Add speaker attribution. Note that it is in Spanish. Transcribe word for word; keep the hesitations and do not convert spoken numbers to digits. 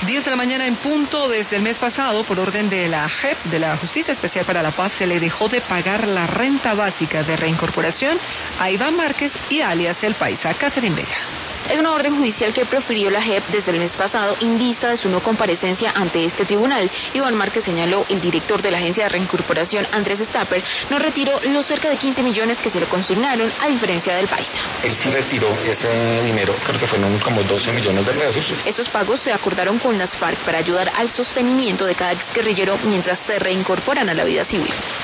Speaker 1: diez de la mañana en punto. Desde el mes pasado, por orden de la J E P, de la Justicia Especial para la Paz, se le dejó de pagar la renta básica de reincorporación a Iván Márquez y alias El Paisa. Catherine Vega.
Speaker 2: Es una orden judicial que profirió la J E P desde el mes pasado en vista de su no comparecencia ante este tribunal. Iván Márquez, señaló el director de la Agencia de Reincorporación, Andrés Stapper, no retiró los cerca de quince millones que se le consignaron, a diferencia del Paisa.
Speaker 3: Él sí retiró ese dinero, creo que fueron como doce millones de pesos.
Speaker 2: Estos pagos se acordaron con las FARC para ayudar al sostenimiento de cada exguerrillero mientras se reincorporan a la vida civil.